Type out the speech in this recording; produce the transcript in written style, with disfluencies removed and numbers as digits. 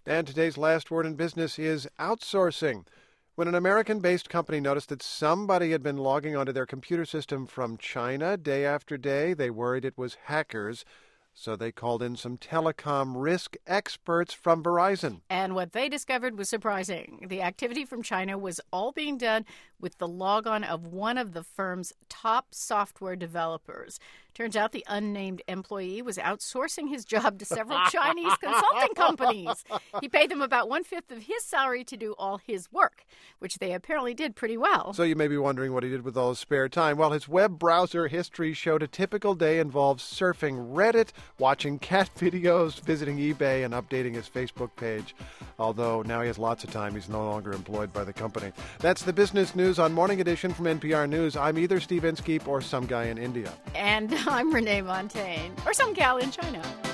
And today's last word in business is outsourcing. When an American-based company noticed that somebody had been logging onto their computer system from China day after day, they worried it was hackers. So they called in some telecom risk experts from Verizon. And what they discovered was surprising. The activity from China was all being done with the logon of one of the firm's top software developers. Turns out the unnamed employee was outsourcing his job to several Chinese consulting companies. He paid them about 1/5 of his salary to do all his work, which they apparently did pretty well. So you may be wondering what he did with all his spare time. Well, his web browser history showed a typical day involves surfing Reddit, watching cat videos, visiting eBay, and updating his Facebook page. Although now he has lots of time, he's no longer employed by the company. That's the business news on Morning Edition from NPR News. I'm either Steve Inskeep or some guy in India. And I'm Renee Montagne, or some gal in China.